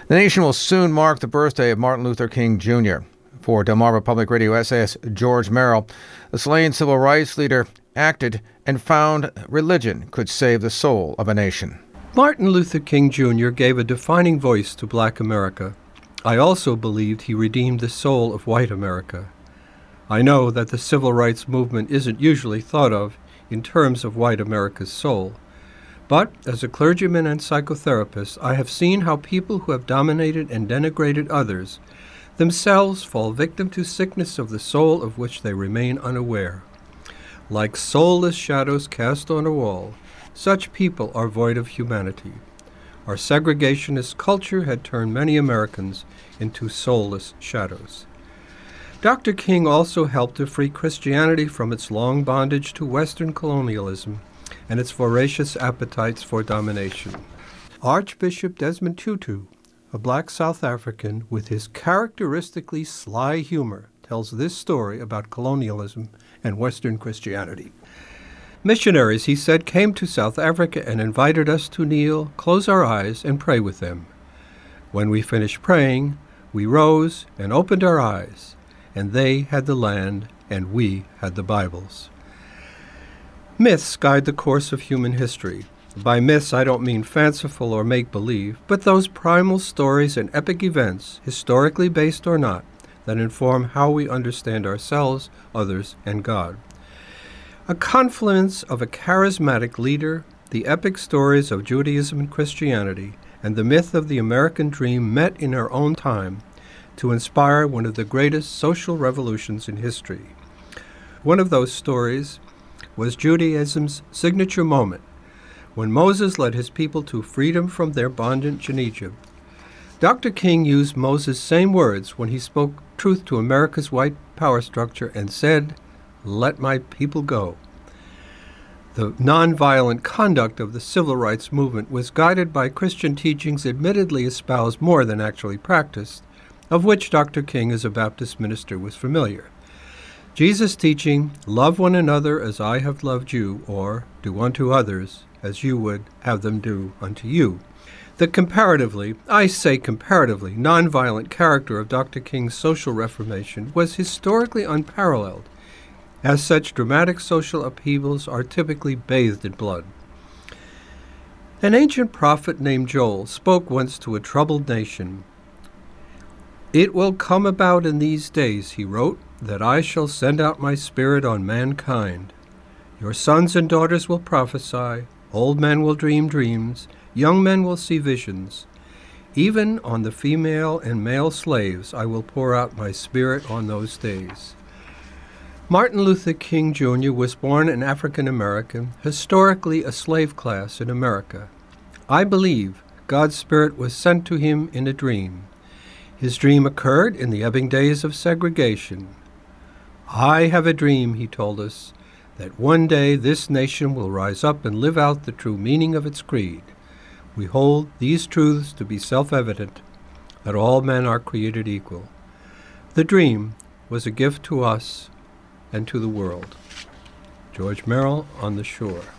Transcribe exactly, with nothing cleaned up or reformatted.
The nation will soon mark the birthday of Martin Luther King Junior For Delmarva Public Radio essayist George Merrill, the slain civil rights leader acted and found religion could save the soul of a nation. Martin Luther King Junior gave a defining voice to Black America. I also believed he redeemed the soul of white America. I know that the civil rights movement isn't usually thought of in terms of white America's soul. But as a clergyman and psychotherapist, I have seen how people who have dominated and denigrated others themselves fall victim to sickness of the soul of which they remain unaware. Like soulless shadows cast on a wall, such people are void of humanity. Our segregationist culture had turned many Americans into soulless shadows. Doctor King also helped to free Christianity from its long bondage to Western colonialism and its voracious appetites for domination. Archbishop Desmond Tutu, a black South African with his characteristically sly humor, tells this story about colonialism and Western Christianity. Missionaries, he said, came to South Africa and invited us to kneel, close our eyes, and pray with them. When we finished praying, we rose and opened our eyes, and they had the land, and we had the Bibles. Myths guide the course of human history. By myths, I don't mean fanciful or make-believe, but those primal stories and epic events, historically based or not, that inform how we understand ourselves, others, and God. A confluence of a charismatic leader, the epic stories of Judaism and Christianity, and the myth of the American dream met in our own time to inspire one of the greatest social revolutions in history. One of those stories was Judaism's signature moment, when Moses led his people to freedom from their bondage in Egypt. Doctor King used Moses' same words when he spoke truth to America's white power structure and said, "Let my people go." The nonviolent conduct of the civil rights movement was guided by Christian teachings admittedly espoused more than actually practiced, of which Doctor King as a Baptist minister was familiar. Jesus' teaching, "Love one another as I have loved you," or "Do unto others as you would have them do unto you." The comparatively, I say comparatively, nonviolent character of Doctor King's social reformation was historically unparalleled, as such dramatic social upheavals are typically bathed in blood. An ancient prophet named Joel spoke once to a troubled nation. "It will come about in these days," he wrote, "that I shall send out my spirit on mankind. Your sons and daughters will prophesy, old men will dream dreams, young men will see visions. Even on the female and male slaves I will pour out my spirit on those days." Martin Luther King Junior was born an African American, historically a slave class in America. I believe God's Spirit was sent to him in a dream. His dream occurred in the ebbing days of segregation. "I have a dream," he told us, "that one day this nation will rise up and live out the true meaning of its creed. We hold these truths to be self-evident, that all men are created equal." The dream was a gift to us and to the world. George Merrill, On the Shore.